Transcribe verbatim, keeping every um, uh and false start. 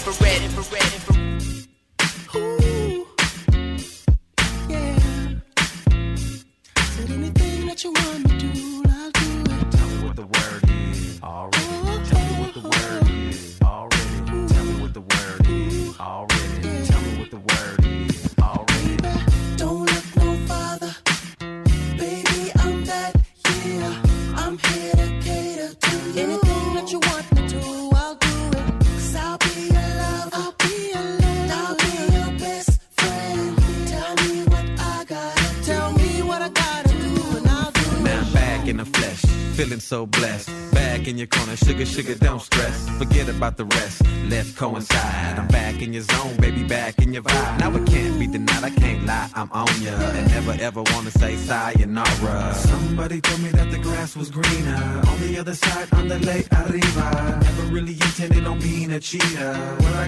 infrared, infrared, infrared. Ooh, yeah. Said anything that you want me to, I'll do it. Tell me what the word is already. Tell me what the word is already. Tell me what the word is already. Tell me what the word is already. Don't look no farther, baby, I'm that, yeah. I'm here to cater to you. Anything that you want me to, I'll do it. Cause I'll be your love, I'll be your love, I'll be your best friend. Tell me what I gotta, tell me what I gotta do, and I'll do it. Now I'm back in the flesh, feeling so blessed. Back in your corner, sugar, sugar, don't stress. Forget about the rest, let's coincide. I'm back in your zone, baby, back in your vibe. Now it can't be denied, I can't lie, I'm on ya. And never ever wanna say sayonara. Somebody told me that the grass was greener on the other side, on the lake arriba. Never really intended on being a cheater. Well, I